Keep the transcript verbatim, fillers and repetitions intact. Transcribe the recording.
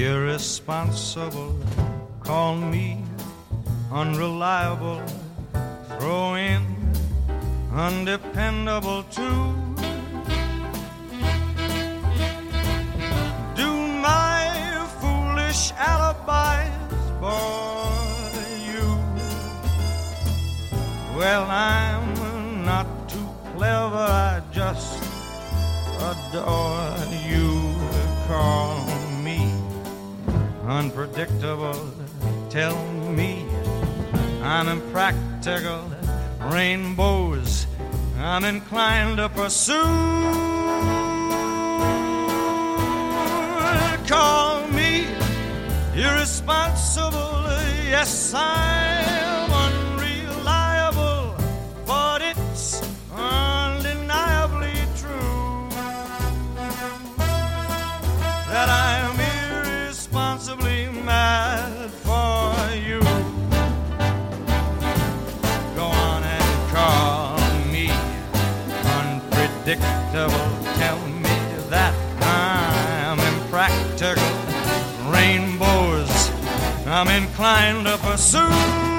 irresponsible. Call me unreliable. Throw in undependable too. Do my foolish alibis bore you? Well, I'm not too clever, I just adore you. Call me unpredictable. Tell me I'm impractical. Rainbows I'm inclined to pursue. Call me irresponsible. Yes, I'm unreliable, but it's undeniably true that I'm irresponsibly mad for you. Go on and call me unpredictable. Tell me that I'm impractical. Rainbows I'm inclined to pursue.